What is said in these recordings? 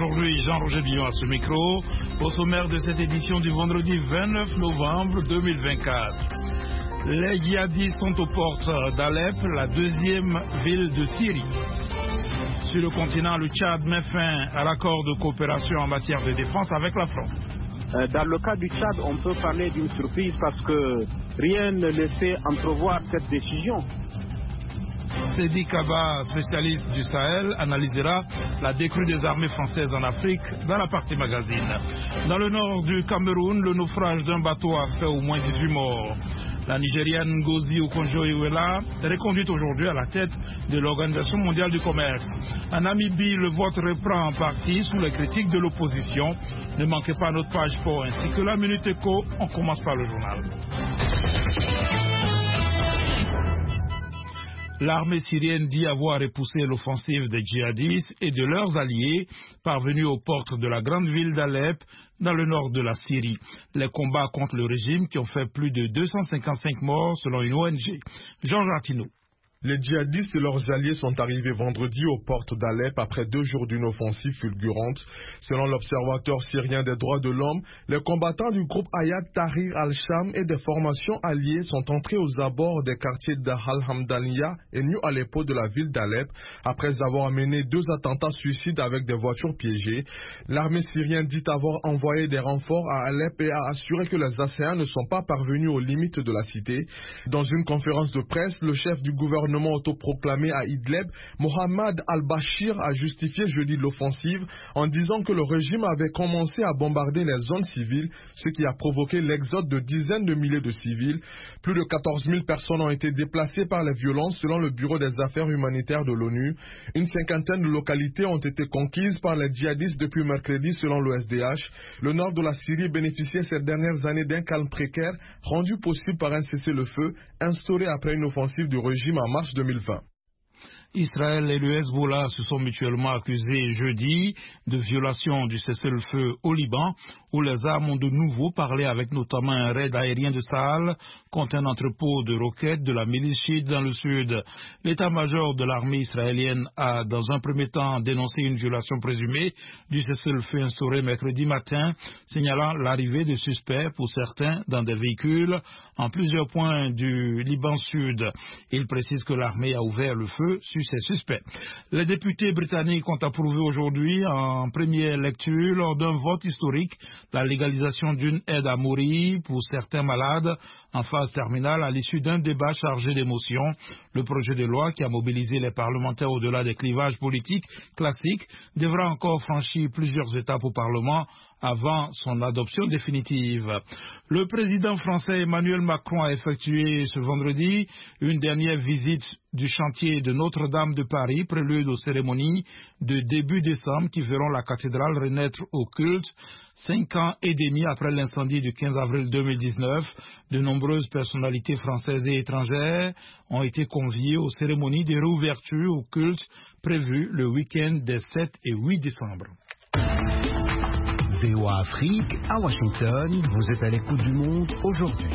aujourd'hui Jean-Roger Billon à ce micro, au sommaire de cette édition du vendredi 29 novembre 2024. Les djihadistes sont aux portes d'Alep, la deuxième ville de Syrie. Sur le continent, le Tchad met fin à l'accord de coopération en matière de défense avec la France. Dans le cas du Tchad, on peut parler d'une surprise parce que rien ne laissait entrevoir cette décision. Sedi Kaba, spécialiste du Sahel, analysera la décrue des armées françaises en Afrique dans la partie magazine. Dans le nord du Cameroun, le naufrage d'un bateau a fait au moins 18 morts. La Nigériane Ngozi Okonjo-Iweala est reconduite aujourd'hui à la tête de l'Organisation mondiale du commerce. En Namibie, le vote reprend en partie sous les critiques de l'opposition. Ne manquez pas notre page sport ainsi que la Minute Éco. On commence par le journal. L'armée syrienne dit avoir repoussé l'offensive des djihadistes et de leurs alliés parvenus aux portes de la grande ville d'Alep dans le nord de la Syrie. Les combats contre le régime qui ont fait plus de 255 morts selon une ONG. Jean Ratino. Les djihadistes et leurs alliés sont arrivés vendredi aux portes d'Alep après 2 jours d'une offensive fulgurante. Selon l'Observatoire syrien des droits de l'homme, les combattants du groupe Hayat Tahrir al-Sham et des formations alliées sont entrés aux abords des quartiers d'Al-Hamdaniya et New Aleppo de la ville d'Alep après avoir mené 2 attentats suicides avec des voitures piégées. L'armée syrienne dit avoir envoyé des renforts à Alep et a assuré que les assaillants ne sont pas parvenus aux limites de la cité. Dans une conférence de presse, le chef du gouvernement autoproclamé à Idlib, Mohamed al-Bashir a justifié jeudi l'offensive en disant que le régime avait commencé à bombarder les zones civiles, ce qui a provoqué l'exode de dizaines de milliers de civils. Plus de 14 000 personnes ont été déplacées par les violences selon le Bureau des affaires humanitaires de l'ONU. Une 50aine de localités ont été conquises par les djihadistes depuis mercredi selon l'OSDH. Le nord de la Syrie bénéficiait ces dernières années d'un calme précaire rendu possible par un cessez-le-feu instauré après une offensive du régime en mars 2020. Israël et le Hezbollah se sont mutuellement accusés jeudi de violation du cessez-le-feu au Liban, où les armes ont de nouveau parlé avec notamment un raid aérien de Sahel contre un entrepôt de roquettes de la milice chiite dans le sud. L'état-major de l'armée israélienne a dans un premier temps dénoncé une violation présumée du cessez-le-feu instauré mercredi matin, signalant l'arrivée de suspects pour certains dans des véhicules en plusieurs points du Liban sud. Il précise que l'armée a ouvert le feu sur ces suspects. Les députés britanniques ont approuvé aujourd'hui en première lecture lors d'un vote historique la légalisation d'une aide à mourir pour certains malades en phase terminale à l'issue d'un débat chargé d'émotions. Le projet de loi qui a mobilisé les parlementaires au-delà des clivages politiques classiques devra encore franchir plusieurs étapes au Parlement avant son adoption définitive. Le président français Emmanuel Macron a effectué ce vendredi une dernière visite du chantier de Notre-Dame de Paris, prélude aux cérémonies de début décembre qui verront la cathédrale renaître au culte. 5 ans et demi après l'incendie du 15 avril 2019, de nombreuses personnalités françaises et étrangères ont été conviées aux cérémonies de réouverture au culte prévues le week-end des 7 et 8 décembre. VOA Afrique, à Washington, vous êtes à l'écoute du monde aujourd'hui.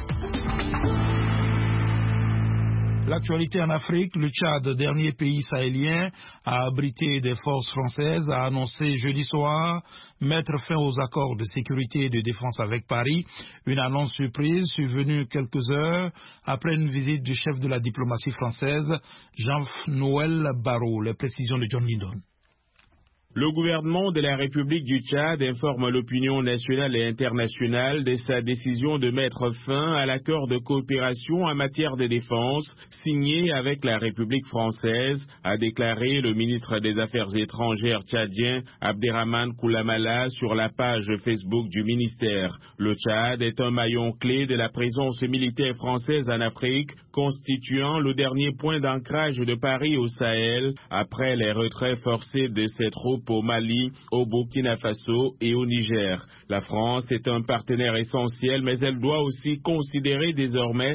L'actualité en Afrique, le Tchad, dernier pays sahélien à abriter des forces françaises, a annoncé jeudi soir mettre fin aux accords de sécurité et de défense avec Paris. Une annonce surprise survenue quelques heures après une visite du chef de la diplomatie française, Jean-Noël Barrot. Les précisions de John Lindon. Le gouvernement de la République du Tchad informe l'opinion nationale et internationale de sa décision de mettre fin à l'accord de coopération en matière de défense signé avec la République française, a déclaré le ministre des Affaires étrangères tchadien Abderrahmane Koulamala sur la page Facebook du ministère. Le Tchad est un maillon clé de la présence militaire française en Afrique, constituant le dernier point d'ancrage de Paris au Sahel après les retraits forcés de ses troupes au Mali, au Burkina Faso et au Niger. La France est un partenaire essentiel, mais elle doit aussi considérer désormais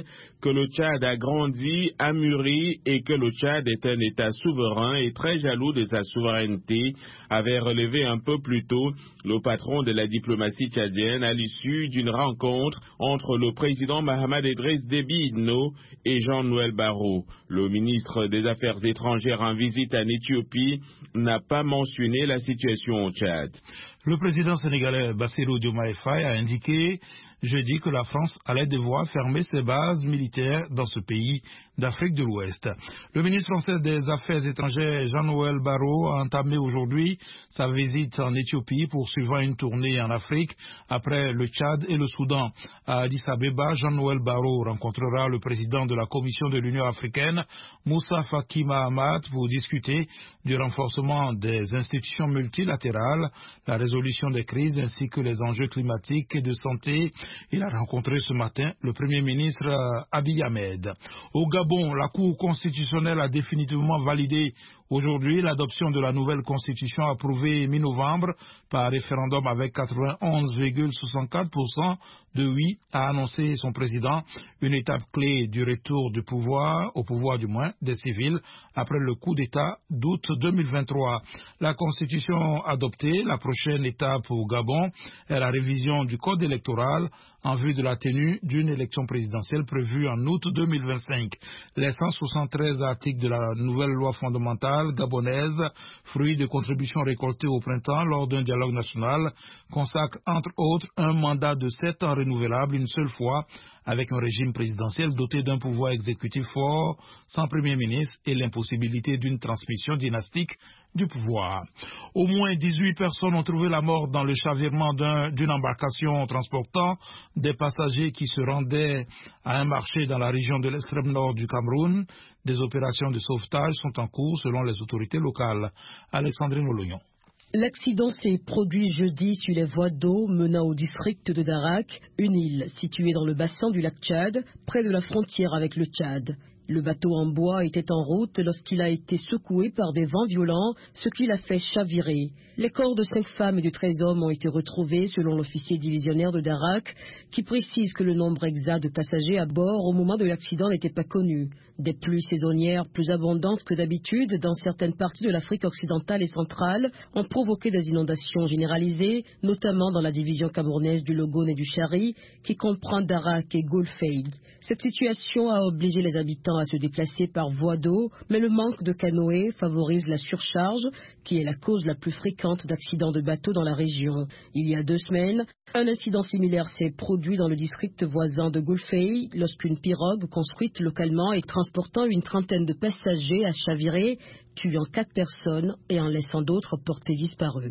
que le Tchad a grandi, a mûri et que le Tchad est un État souverain et très jaloux de sa souveraineté, avait relevé un peu plus tôt le patron de la diplomatie tchadienne à l'issue d'une rencontre entre le président Mahamat Idriss Déby Itno et Jean-Noël Barrot. Le ministre des Affaires étrangères en visite en Éthiopie n'a pas mentionné la situation au Tchad. Le président sénégalais Bassirou Diomaye Faye a indiqué jeudi que la France allait devoir fermer ses bases militaires dans ce pays d'Afrique de l'Ouest. Le ministre français des Affaires étrangères Jean-Noël Barrot a entamé aujourd'hui sa visite en Éthiopie poursuivant une tournée en Afrique après le Tchad et le Soudan. À Addis Abeba, Jean-Noël Barrot rencontrera le président de la Commission de l'Union africaine, Moussa Faki Mahamat, pour discuter du renforcement des institutions multilatérales, la résolution des crises ainsi que les enjeux climatiques et de santé. Il a rencontré ce matin le Premier ministre Abiy Ahmed. Au Gabon, la Cour constitutionnelle a définitivement validé aujourd'hui l'adoption de la nouvelle constitution approuvée mi-novembre par référendum avec 91,64% de oui, a annoncé son président, une étape clé du retour du pouvoir, au pouvoir du moins, des civils, après le coup d'État d'août 2023. La constitution adoptée, la prochaine étape au Gabon, est la révision du code électoral en vue de la tenue d'une élection présidentielle prévue en août 2025. Les 173 articles de la nouvelle loi fondamentale gabonaise, fruit de contributions récoltées au printemps lors d'un dialogue national, consacrent entre autres un mandat de 7 ans renouvelable une seule fois, avec un régime présidentiel doté d'un pouvoir exécutif fort, sans premier ministre et l'impossibilité d'une transmission dynastique du pouvoir. Au moins 18 personnes ont trouvé la mort dans le chavirement d'une embarcation transportant des passagers qui se rendaient à un marché dans la région de l'extrême nord du Cameroun. Des opérations de sauvetage sont en cours selon les autorités locales. Alexandrine Olognon. L'accident s'est produit jeudi sur les voies d'eau menant au district de Darak, une île située dans le bassin du lac Tchad, près de la frontière avec le Tchad. Le bateau en bois était en route lorsqu'il a été secoué par des vents violents, ce qui l'a fait chavirer. Les corps de 5 femmes et de 13 hommes ont été retrouvés selon l'officier divisionnaire de Darak, qui précise que le nombre exact de passagers à bord au moment de l'accident n'était pas connu. Des pluies saisonnières plus abondantes que d'habitude dans certaines parties de l'Afrique occidentale et centrale ont provoqué des inondations généralisées, notamment dans la division camerounaise du Logone et du Chari, qui comprend Darak et Golfeig. Cette situation a obligé les habitants à se déplacer par voie d'eau, mais le manque de canoës favorise la surcharge, qui est la cause la plus fréquente d'accidents de bateaux dans la région. Il y a 2 semaines, un incident similaire s'est produit dans le district voisin de Golfeig, lorsqu'une pirogue construite localement et transportant une trentaine de passagers a chaviré, tuant 4 personnes et en laissant d'autres portés disparus.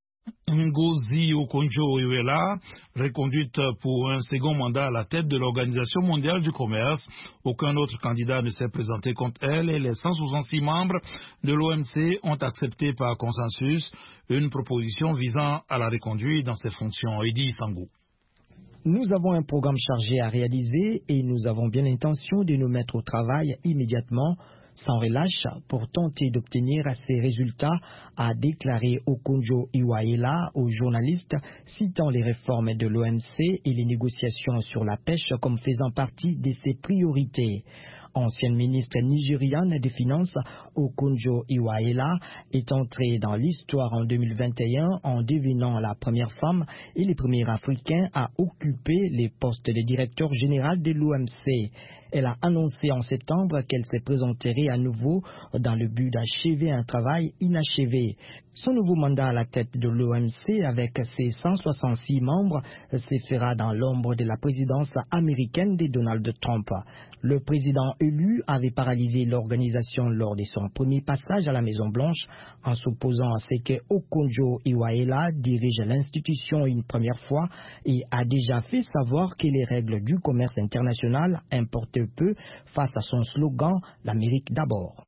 Ngozi Okonjo-Iweala, reconduite pour un second mandat à la tête de l'Organisation mondiale du commerce. Aucun autre candidat ne s'est présenté contre elle et les 166 membres de l'OMC ont accepté par consensus une proposition visant à la reconduire dans ses fonctions. Eddy Sangou. Nous avons un programme chargé à réaliser et nous avons bien l'intention de nous mettre au travail immédiatement, sans relâche, pour tenter d'obtenir ces résultats, a déclaré Okonjo-Iweala aux journalistes, citant les réformes de l'OMC et les négociations sur la pêche comme faisant partie de ses priorités. Ancienne ministre nigériane des Finances, Okonjo-Iweala est entrée dans l'histoire en 2021 en devenant la première femme et le premier Africain à occuper les postes de directeur général de l'OMC. Elle a annoncé en septembre qu'elle se présenterait à nouveau dans le but d'achever un travail inachevé. Son nouveau mandat à la tête de l'OMC avec ses 166 membres se fera dans l'ombre de la présidence américaine de Donald Trump. Le président élu avait paralysé l'organisation lors de son premier passage à la Maison-Blanche en s'opposant à ce que Okonjo-Iweala dirige l'institution une première fois et a déjà fait savoir que les règles du commerce international importent peu face à son slogan « L'Amérique d'abord ».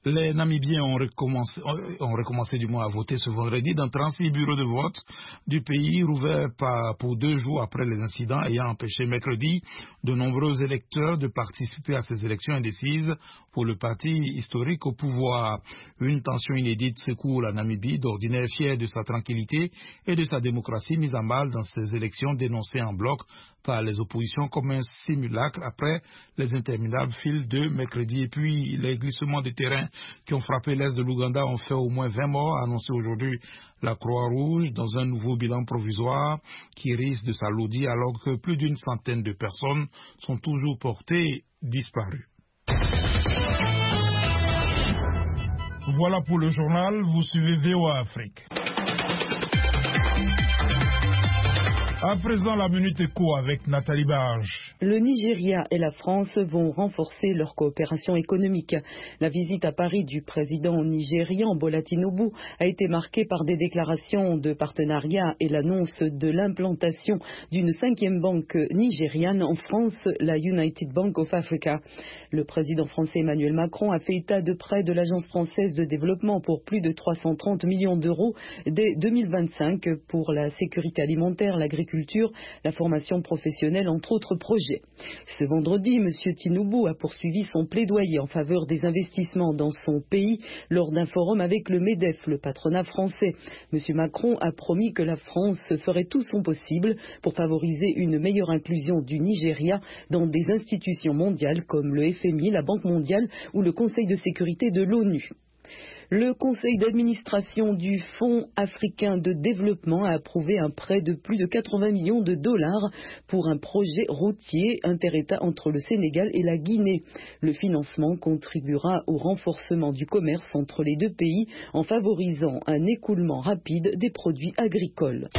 Les Namibiens ont recommencé du moins à voter ce vendredi dans 36 bureaux de vote du pays rouverts pour 2 jours après les incidents ayant empêché mercredi de nombreux électeurs de participer à ces élections indécises pour le parti historique au pouvoir. Une tension inédite secoue la Namibie, d'ordinaire fière de sa tranquillité et de sa démocratie mise à mal dans ces élections dénoncées en bloc par les oppositions comme un simulacre après les interminables files de mercredi. Et puis les glissements de terrain qui ont frappé l'est de l'Ouganda ont fait au moins 20 morts, a annoncé aujourd'hui la Croix-Rouge dans un nouveau bilan provisoire qui risque de s'alourdir alors que plus d'une centaine de personnes sont toujours portées disparues. Voilà pour le journal, vous suivez VOA Afrique. À présent, la Minute Éco avec Nathalie Barge. Le Nigeria et la France vont renforcer leur coopération économique. La visite à Paris du président nigérian Bola Tinubu a été marquée par des déclarations de partenariat et l'annonce de l'implantation d'une 5e banque nigériane en France, la United Bank of Africa. Le président français Emmanuel Macron a fait état de prêts de l'Agence française de développement pour plus de 330 millions d'euros dès 2025 pour la sécurité alimentaire, l'agriculture, la formation professionnelle, entre autres projets. Ce vendredi, M. Tinubu a poursuivi son plaidoyer en faveur des investissements dans son pays lors d'un forum avec le MEDEF, le patronat français. M. Macron a promis que la France ferait tout son possible pour favoriser une meilleure inclusion du Nigeria dans des institutions mondiales comme le FMI, la Banque mondiale ou le Conseil de sécurité de l'ONU. Le conseil d'administration du Fonds africain de développement a approuvé un prêt de plus de 80 millions de dollars pour un projet routier inter-État entre le Sénégal et la Guinée. Le financement contribuera au renforcement du commerce entre les deux pays en favorisant un écoulement rapide des produits agricoles.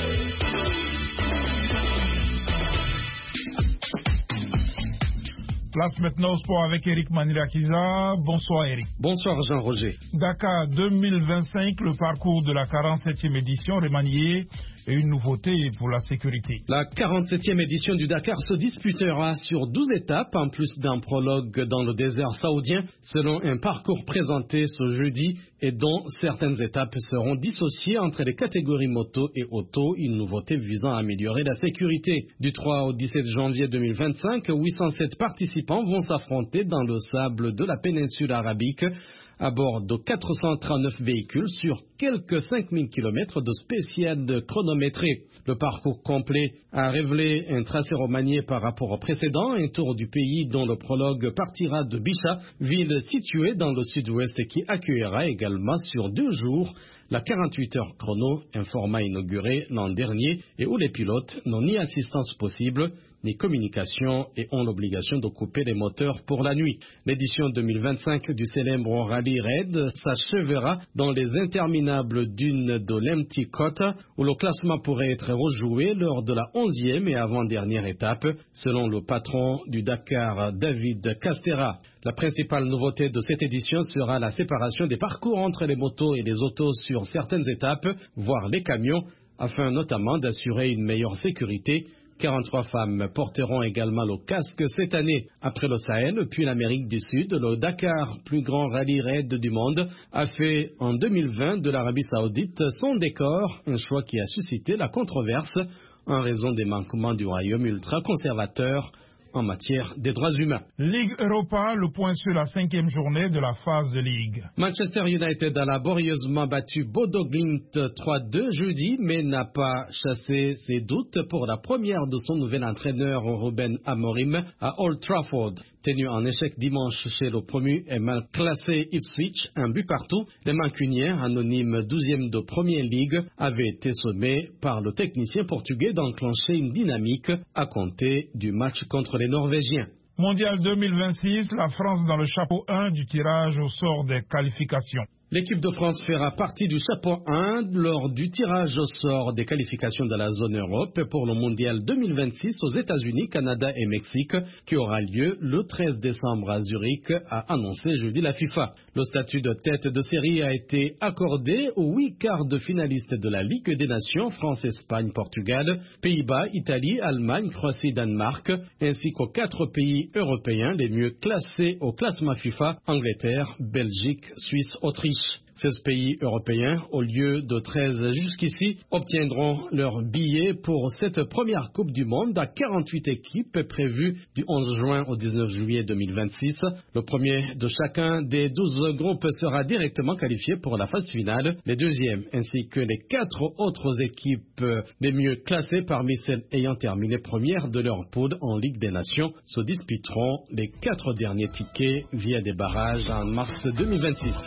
Place maintenant au sport avec Eric Manirakiza. Bonsoir Eric. Bonsoir Jean-Roger. Dakar 2025, le parcours de la 47e édition remanié et une nouveauté pour la sécurité. La 47e édition du Dakar se disputera sur 12 étapes, en plus d'un prologue dans le désert saoudien, selon un parcours présenté ce jeudi et dont certaines étapes seront dissociées entre les catégories moto et auto, une nouveauté visant à améliorer la sécurité. Du 3 au 17 janvier 2025, 807 participants vont s'affronter dans le sable de la péninsule arabique à bord de 439 véhicules sur quelques 5000 km de spéciales chronométrées. Le parcours complet a révélé un tracé remanié par rapport au précédent, un tour du pays dont le prologue partira de Bicha, ville située dans le sud-ouest et qui accueillera également sur 2 jours la 48 heures chrono, un format inauguré l'an dernier et où les pilotes n'ont ni assistance possible ni communication et ont l'obligation de couper les moteurs pour la nuit. L'édition 2025 du célèbre Rally Raid s'achèvera dans les interminables dunes de l'Empty Cota où le classement pourrait être rejoué lors de la 11e et avant-dernière étape, selon le patron du Dakar, David Castera. La principale nouveauté de cette édition sera la séparation des parcours entre les motos et les autos sur certaines étapes, voire les camions, afin notamment d'assurer une meilleure sécurité. 43 femmes porteront également le casque cette année. Après le Sahel, puis l'Amérique du Sud, le Dakar, plus grand rallye raid du monde, a fait en 2020 de l'Arabie Saoudite son décor, un choix qui a suscité la controverse en raison des manquements du royaume ultra-conservateur en matière des droits humains. Ligue Europa, le point sur la 5e journée de la phase de Ligue. Manchester United a laborieusement battu Bodo Glimt 3-2 jeudi, mais n'a pas chassé ses doutes pour la première de son nouvel entraîneur Ruben Amorim à Old Trafford. Tenu en échec dimanche chez le promu et mal classé Ipswich, un but partout, les Mancuniens, anonymes 12e de Premier League, avaient été sommés par le technicien portugais d'enclencher une dynamique à compter du match contre les Norvégiens. Mondial 2026, la France dans le chapeau 1 du tirage au sort des qualifications. L'équipe de France fera partie du chapeau 1 lors du tirage au sort des qualifications de la zone Europe pour le Mondial 2026 aux États-Unis, Canada et Mexique, qui aura lieu le 13 décembre à Zurich, a annoncé jeudi la FIFA. Le statut de tête de série a été accordé aux 8 quarts de finalistes de la Ligue des Nations, France, Espagne, Portugal, Pays-Bas, Italie, Allemagne, Croatie, Danemark, ainsi qu'aux 4 pays européens les mieux classés au classement FIFA, Angleterre, Belgique, Suisse, Autriche. 16 pays européens, au lieu de 13 jusqu'ici, obtiendront leur billet pour cette première Coupe du Monde à 48 équipes prévues du 11 juin au 19 juillet 2026. Le premier de chacun des 12 groupes sera directement qualifié pour la phase finale. Les deuxièmes ainsi que les 4 autres équipes les mieux classées parmi celles ayant terminé première de leur poule en Ligue des Nations se disputeront les 4 derniers tickets via des barrages en mars 2026.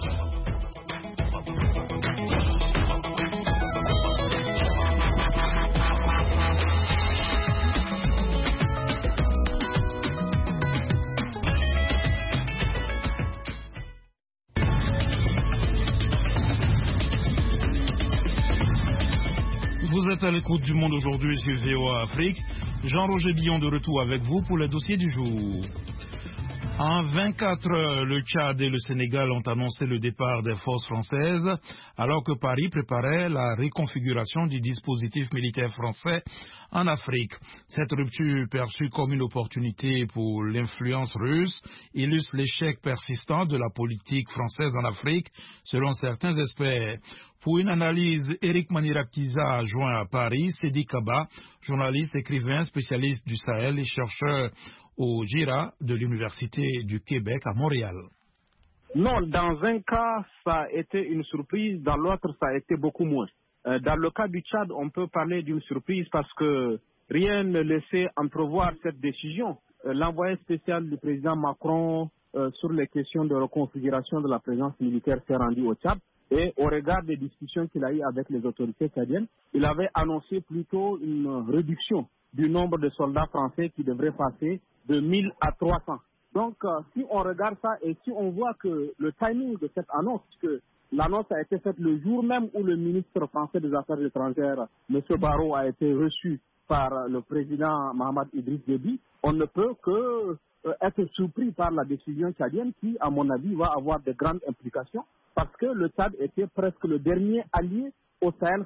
Vous êtes à l'écoute du Monde aujourd'hui sur VOA Afrique. Jean-Roger Billon de retour avec vous pour le dossier du jour. En 24 heures, le Tchad et le Sénégal ont annoncé le départ des forces françaises, alors que Paris préparait la réconfiguration du dispositif militaire français en Afrique. Cette rupture, perçue comme une opportunité pour l'influence russe, illustre l'échec persistant de la politique française en Afrique, selon certains experts. Pour une analyse, Éric Maniraktiza a joint à Paris Sedi Kaba, journaliste, écrivain, spécialiste du Sahel et chercheur au GIRA de l'Université du Québec à Montréal. Non, dans un cas, ça a été une surprise, dans l'autre, ça a été beaucoup moins. Dans le cas du Tchad, on peut parler d'une surprise parce que rien ne laissait entrevoir cette décision. L'envoyé spécial du président Macron sur les questions de reconfiguration de la présence militaire s'est rendu au Tchad. Et au regard des discussions qu'il a eues avec les autorités tchadiennes, il avait annoncé plutôt une réduction du nombre de soldats français qui devraient passer de 1000 à 300. Donc, si on regarde ça et si on voit que le timing de cette annonce, que l'annonce a été faite le jour même où le ministre français des Affaires étrangères, M. Barrot, a été reçu par le président Mohamed Idriss Déby, on ne peut que être surpris par la décision tchadienne qui, à mon avis, va avoir de grandes implications parce que le Tchad était presque le dernier allié au Sahel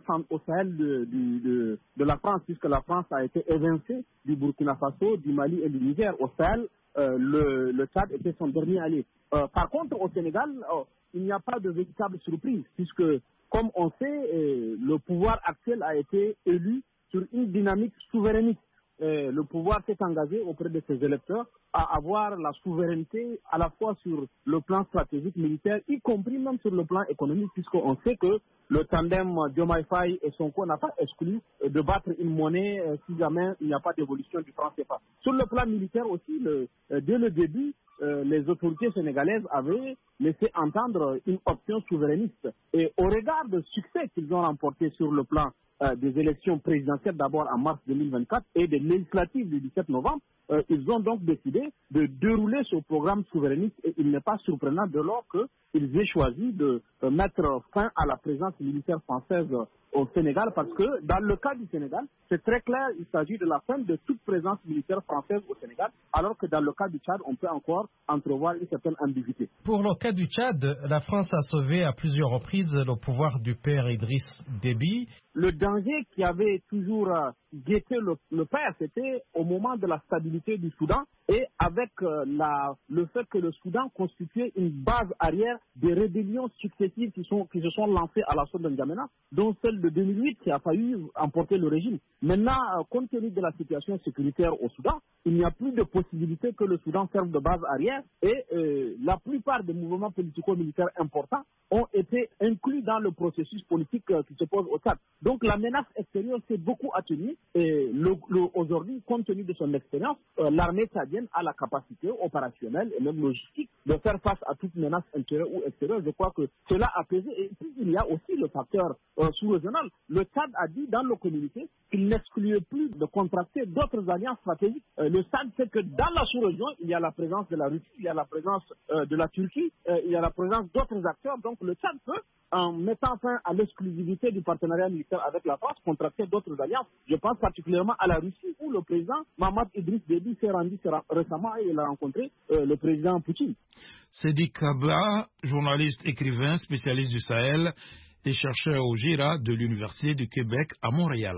de la France, puisque la France a été évincée du Burkina Faso, du Mali et du Niger. Au Sahel, le Tchad était son dernier allié. Par contre, au Sénégal, il n'y a pas de véritable surprise, puisque, comme on sait, le pouvoir actuel a été élu sur une dynamique souverainiste. Le pouvoir s'est engagé auprès de ses électeurs à avoir la souveraineté à la fois sur le plan stratégique militaire, y compris même sur le plan économique, puisqu'on sait que le tandem Diomaye Faye et Sonko n'a pas exclu de battre une monnaie si jamais il n'y a pas d'évolution du franc CFA. Sur le plan militaire aussi, dès le début, les autorités sénégalaises avaient laissé entendre une option souverainiste. Et au regard du succès qu'ils ont remporté sur le plan des élections présidentielles d'abord en mars 2024 et des législatives du 17 novembre, ils ont donc décidé de dérouler ce programme souverainiste et il n'est pas surprenant dès lors qu'ils aient choisi de mettre fin à la présence militaire française au Sénégal parce que dans le cas du Sénégal, c'est très clair, il s'agit de la fin de toute présence militaire française au Sénégal, alors que dans le cas du Tchad, on peut encore entrevoir une certaine ambiguïté. Pour le cas du Tchad, la France a sauvé à plusieurs reprises le pouvoir du père Idriss Déby. Le danger qui avait toujours guetté le père, c'était au moment de la stabilité du Soudan et avec le fait que le Soudan constituait une base arrière des rébellions successives qui se sont lancées à l'assaut de N'Djamena, dont celle de 2008 qui a failli emporter le régime. Maintenant, compte tenu de la situation sécuritaire au Soudan, il n'y a plus de possibilité que le Soudan serve de base arrière et la plupart des mouvements politico-militaires importants ont été inclus dans le processus politique qui se pose au Tchad. Donc la menace extérieure s'est beaucoup atténuée et aujourd'hui, compte tenu de son expérience, l'armée tchadienne a la capacité opérationnelle et même logistique de faire face à toute menace intérieure ou extérieure. Je crois que cela a pesé. Et puis il y a aussi le facteur sous-régional. Le Tchad a dit dans le communiqué qu'il n'excluait plus de contracter d'autres alliances stratégiques. Le Tchad sait que dans la sous-région, il y a la présence de la Russie, il y a la présence de la Turquie, il y a la présence d'autres acteurs. Donc le Tchad peut, en mettant fin à l'exclusivité du partenariat militaire avec la France, contracter d'autres alliances. Je pense particulièrement à la Russie où le président Mahamat Idriss Déby s'est rendu récemment et il a rencontré le président Poutine. Sedi Kaba, journaliste, écrivain, spécialiste du Sahel et chercheur au GIRA de l'Université du Québec à Montréal.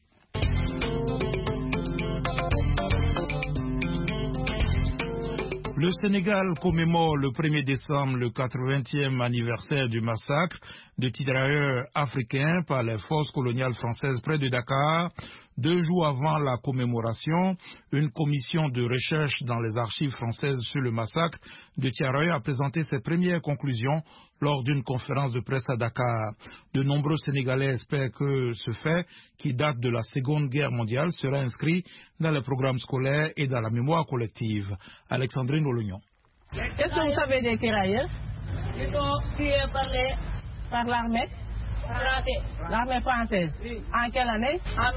Le Sénégal commémore le 1er décembre le 80e anniversaire du massacre de tirailleurs africains par les forces coloniales françaises près de Dakar. 2 jours avant la commémoration, une commission de recherche dans les archives françaises sur le massacre de Thiaroye a présenté ses premières conclusions lors d'une conférence de presse à Dakar. De nombreux Sénégalais espèrent que ce fait, qui date de la Seconde Guerre mondiale, sera inscrit dans les programmes scolaires et dans la mémoire collective. Alexandrine Olognon. Qu'est-ce que vous savez des tirailleurs? Ils sont tués par l'armée. L'armée française. Oui. En quelle année? En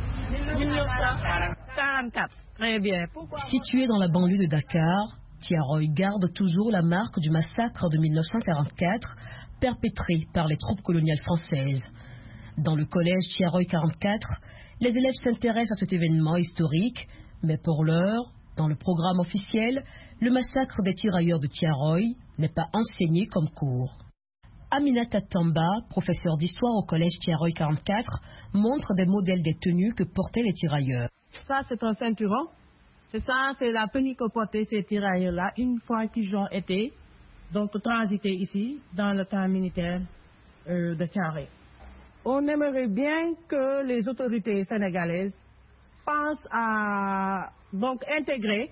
1944. Très bien. Pourquoi? Situé dans la banlieue de Dakar, Thiaroye garde toujours la marque du massacre de 1944 perpétré par les troupes coloniales françaises. Dans le collège Thiaroye 44, les élèves s'intéressent à cet événement historique, mais pour l'heure, dans le programme officiel, le massacre des tirailleurs de Thiaroye n'est pas enseigné comme cours. Aminata Tamba, professeure d'histoire au collège Thiaroye 44, montre des modèles des tenues que portaient les tirailleurs. Ça, c'est un ceinturon. C'est ça, c'est la tenue que portaient ces tirailleurs-là une fois qu'ils ont été transités ici, dans le camp militaire de Thiaroye. On aimerait bien que les autorités sénégalaises pensent à intégrer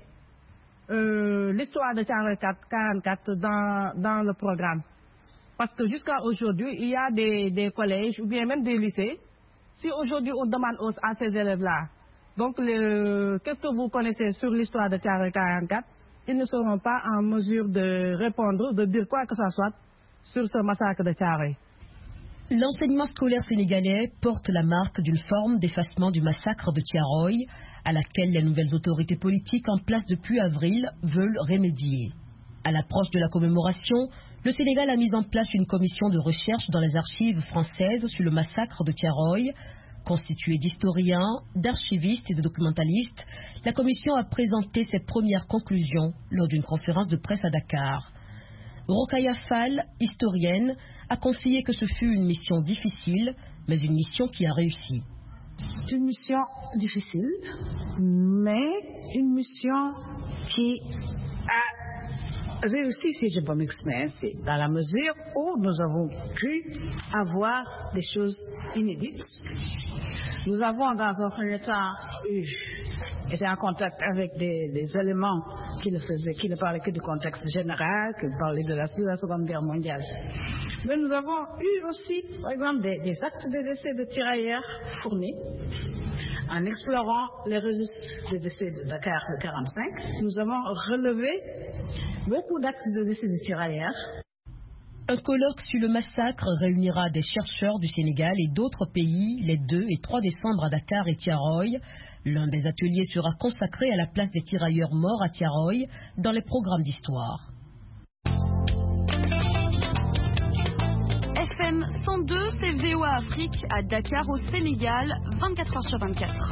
l'histoire de Thiaroye 44 dans le programme. Parce que jusqu'à aujourd'hui, il y a des collèges ou bien même des lycées. Si aujourd'hui on demande à ces élèves-là, qu'est-ce que vous connaissez sur l'histoire de Thiaroye 44, ils ne seront pas en mesure de répondre, de dire quoi que ce soit sur ce massacre de Thiaroye. L'enseignement scolaire sénégalais porte la marque d'une forme d'effacement du massacre de Thiaroye, à laquelle les nouvelles autorités politiques en place depuis avril veulent remédier. À l'approche de la commémoration, le Sénégal a mis en place une commission de recherche dans les archives françaises sur le massacre de Thiaroye. Constituée d'historiens, d'archivistes et de documentalistes, la commission a présenté ses premières conclusions lors d'une conférence de presse à Dakar. Rokaya Fall, historienne, a confié que ce fut une mission difficile, mais une mission qui a réussi. C'est une mission difficile, mais une mission qui a réussi, si je peux m'exprimer, dans la mesure où nous avons pu avoir des choses inédites. Nous avons dans un premier temps été en contact avec des éléments qui ne parlaient que du contexte général, qui parlaient de la Seconde Guerre mondiale. Mais nous avons eu aussi, par exemple, des actes de décès de tirailleurs fournis. En explorant les registres de décès de Dakar de 1945, nous avons relevé beaucoup d'actes de décès de tirailleurs. Un colloque sur le massacre réunira des chercheurs du Sénégal et d'autres pays les 2 et 3 décembre à Dakar et Thiaroye. L'un des ateliers sera consacré à la place des tirailleurs morts à Thiaroye dans les programmes d'histoire. FM 102, c'est VOA Afrique à Dakar au Sénégal, 24 heures sur 24.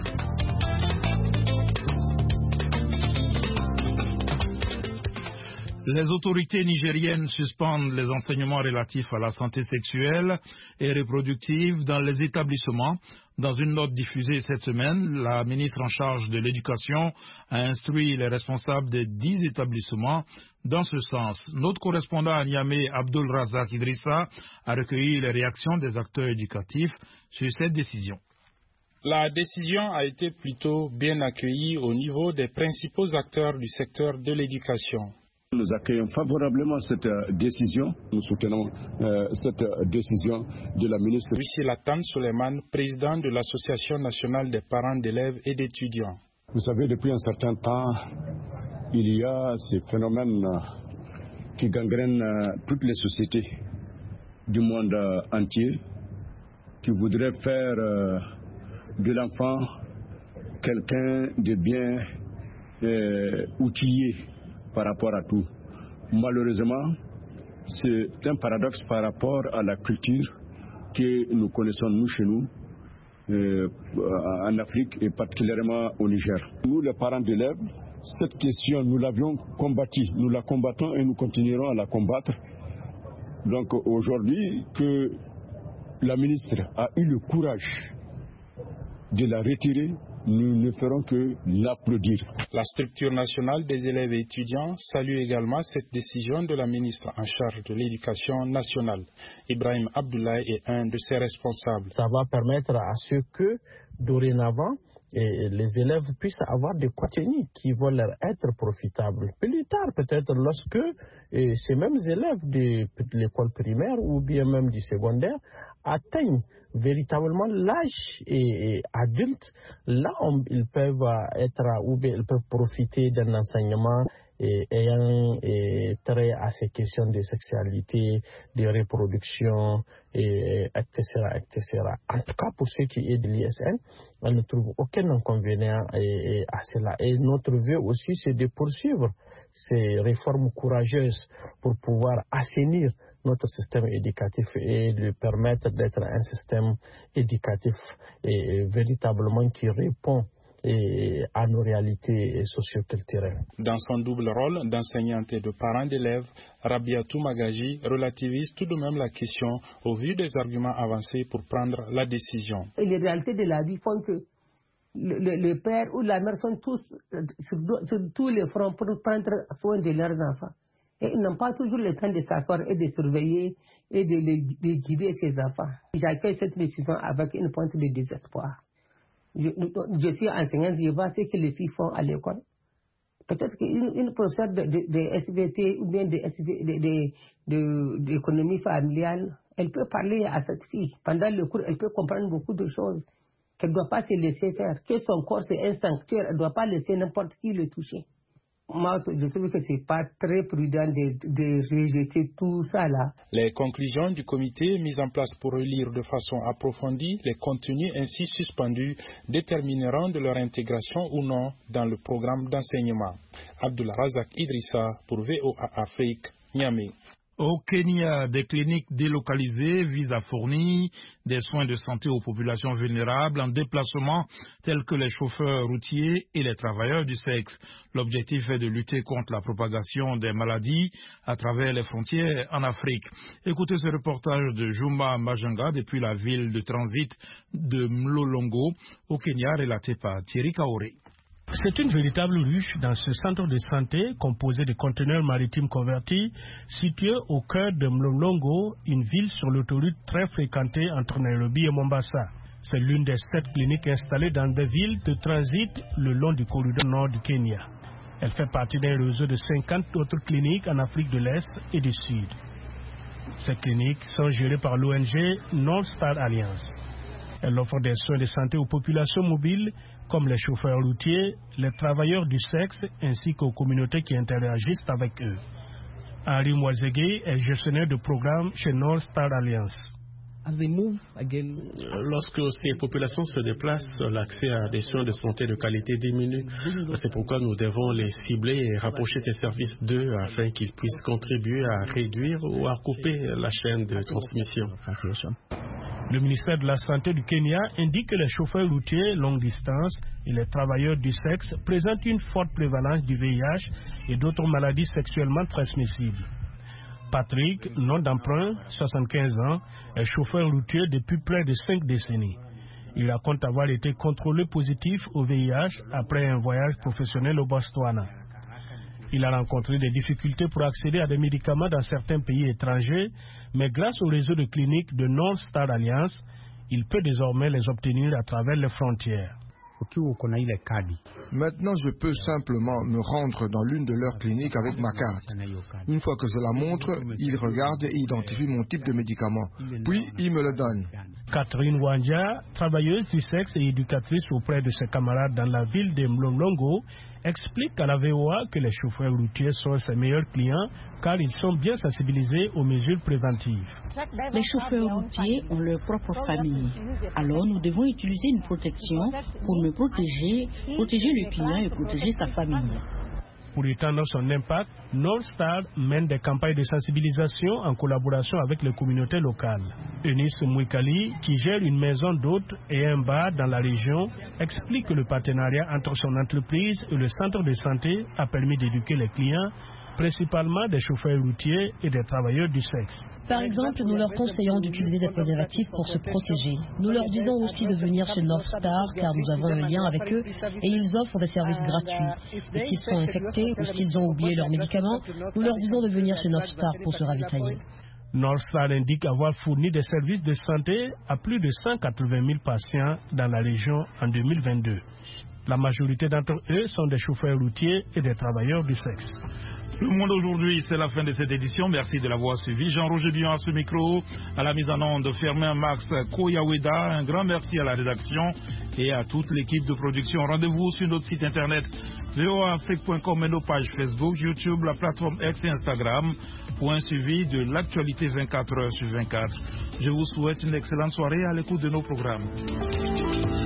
Les autorités nigériennes suspendent les enseignements relatifs à la santé sexuelle et reproductive dans les établissements. Dans une note diffusée cette semaine, la ministre en charge de l'éducation a instruit les responsables des 10 établissements dans ce sens. Notre correspondant à Niamey, Abdul Razak Idrissa, a recueilli les réactions des acteurs éducatifs sur cette décision. La décision a été plutôt bien accueillie au niveau des principaux acteurs du secteur de l'éducation. Nous accueillons favorablement cette décision. Nous soutenons cette décision de la ministre. Ici Latan Suleiman, président de l'Association nationale des parents d'élèves et d'étudiants. Vous savez, depuis un certain temps, il y a ces phénomènes qui gangrènent toutes les sociétés du monde entier, qui voudraient faire de l'enfant quelqu'un de bien outillé par rapport à tout. Malheureusement, c'est un paradoxe par rapport à la culture que nous connaissons nous chez nous, en Afrique et particulièrement au Niger. Nous, les parents d'élèves, cette question, nous l'avions combattue, nous la combattons et nous continuerons à la combattre. Donc aujourd'hui, que la ministre a eu le courage de la retirer, nous ne ferons que l'applaudir. La structure nationale des élèves et étudiants salue également cette décision de la ministre en charge de l'éducation nationale. Ibrahim Abdoulaye est un de ses responsables. Ça va permettre à ceux que, dorénavant, les élèves puissent avoir des contenus qui vont leur être profitables. Plus tard, peut-être lorsque ces mêmes élèves de l'école primaire ou bien même du secondaire atteignent véritablement l'âge adulte, là ils peuvent être ou bien ils peuvent profiter d'un enseignement ayant trait à ces questions de sexualité, de reproduction, etc. En tout cas, pour ce qui est de l'ISN, on ne trouve aucun inconvénient à cela. Et notre vœu aussi, c'est de poursuivre ces réformes courageuses pour pouvoir assainir notre système éducatif et lui permettre d'être un système éducatif véritablement qui répond à nos réalités socio-culturelles. Dans son double rôle d'enseignante et de parent d'élèves, Rabiatou Magaji relativise tout de même la question au vu des arguments avancés pour prendre la décision. Et les réalités de la vie font que le père ou la mère sont tous sur tous les fronts pour prendre soin de leurs enfants. Et ils n'ont pas toujours le temps de s'asseoir et de surveiller et de guider ces enfants. J'accueille cette décision avec une pointe de désespoir. Je suis enseignante, je vois ce que les filles font à l'école. Peut-être qu'une professeure de SVT ou bien d'économie familiale, elle peut parler à cette fille. Pendant le cours, elle peut comprendre beaucoup de choses qu'elle ne doit pas se laisser faire. Que son corps, c'est un sanctuaire, elle ne doit pas laisser n'importe qui le toucher. Moi, je trouve que ce n'est pas très prudent de rejeter tout ça là. Les conclusions du comité mises en place pour relire de façon approfondie les contenus ainsi suspendus détermineront de leur intégration ou non dans le programme d'enseignement. Abdullah Razak Idrissa pour VOA Afrique, Niamey. Au Kenya, des cliniques délocalisées visent à fournir des soins de santé aux populations vulnérables en déplacement tels que les chauffeurs routiers et les travailleurs du sexe. L'objectif est de lutter contre la propagation des maladies à travers les frontières en Afrique. Écoutez ce reportage de Juma Majanga depuis la ville de transit de Mlolongo au Kenya relaté par Thierry Kaoré. C'est une véritable ruche dans ce centre de santé composé de conteneurs maritimes convertis situé au cœur de Mlolongo, une ville sur l'autoroute très fréquentée entre Nairobi et Mombasa. C'est l'une des 7 cliniques installées dans des villes de transit le long du corridor nord du Kenya. Elle fait partie d'un réseau de 50 autres cliniques en Afrique de l'Est et du Sud. Ces cliniques sont gérées par l'ONG North Star Alliance. Elle offre des soins de santé aux populations mobiles comme les chauffeurs routiers, les travailleurs du sexe ainsi qu'aux communautés qui interagissent avec eux. Henri Mwazege est gestionnaire de programme chez North Star Alliance. Lorsque ces populations se déplacent, l'accès à des soins de santé de qualité diminue. C'est pourquoi nous devons les cibler et rapprocher ces services d'eux afin qu'ils puissent contribuer à réduire ou à couper la chaîne de transmission. Le ministère de la Santé du Kenya indique que les chauffeurs routiers longue distance et les travailleurs du sexe présentent une forte prévalence du VIH et d'autres maladies sexuellement transmissibles. Patrick, nom d'emprunt, 75 ans, est chauffeur routier depuis près de 5 décennies. Il raconte avoir été contrôlé positif au VIH après un voyage professionnel au Botswana. Il a rencontré des difficultés pour accéder à des médicaments dans certains pays étrangers, mais grâce au réseau de cliniques de North Star Alliance, il peut désormais les obtenir à travers les frontières. Maintenant, je peux simplement me rendre dans l'une de leurs cliniques avec ma carte. Une fois que je la montre, ils regardent et identifient mon type de médicament. Puis, ils me le donnent. Catherine Wandja, travailleuse du sexe et éducatrice auprès de ses camarades dans la ville de Mlolongo, explique à la VOA que les chauffeurs routiers sont ses meilleurs clients car ils sont bien sensibilisés aux mesures préventives. Les chauffeurs routiers ont leur propre famille. Alors nous devons utiliser une protection pour me protéger le client et protéger sa famille. Pour étendre son impact, North Star mène des campagnes de sensibilisation en collaboration avec les communautés locales. Eunice Mouikali, qui gère une maison d'hôtes et un bar dans la région, explique que le partenariat entre son entreprise et le centre de santé a permis d'éduquer les clients, principalement des chauffeurs routiers et des travailleurs du sexe. Par exemple, nous leur conseillons d'utiliser des préservatifs pour se protéger. Nous leur disons aussi de venir chez North Star car nous avons un lien avec eux et ils offrent des services gratuits. Et s'ils sont infectés ou s'ils ont oublié leurs médicaments, nous leur disons de venir chez North Star pour se ravitailler. North Star indique avoir fourni des services de santé à plus de 180 000 patients dans la région en 2022. La majorité d'entre eux sont des chauffeurs routiers et des travailleurs du sexe. Le Monde aujourd'hui, c'est la fin de cette édition. Merci de l'avoir suivi. Jean-Roger Bion à ce micro, à la mise en onde Firmin Max Koyaweda. Un grand merci à la rédaction et à toute l'équipe de production. Rendez-vous sur notre site internet voaafrique.com et nos pages Facebook, YouTube, la plateforme X et Instagram pour un suivi de l'actualité 24 heures sur 24. Je vous souhaite une excellente soirée à l'écoute de nos programmes.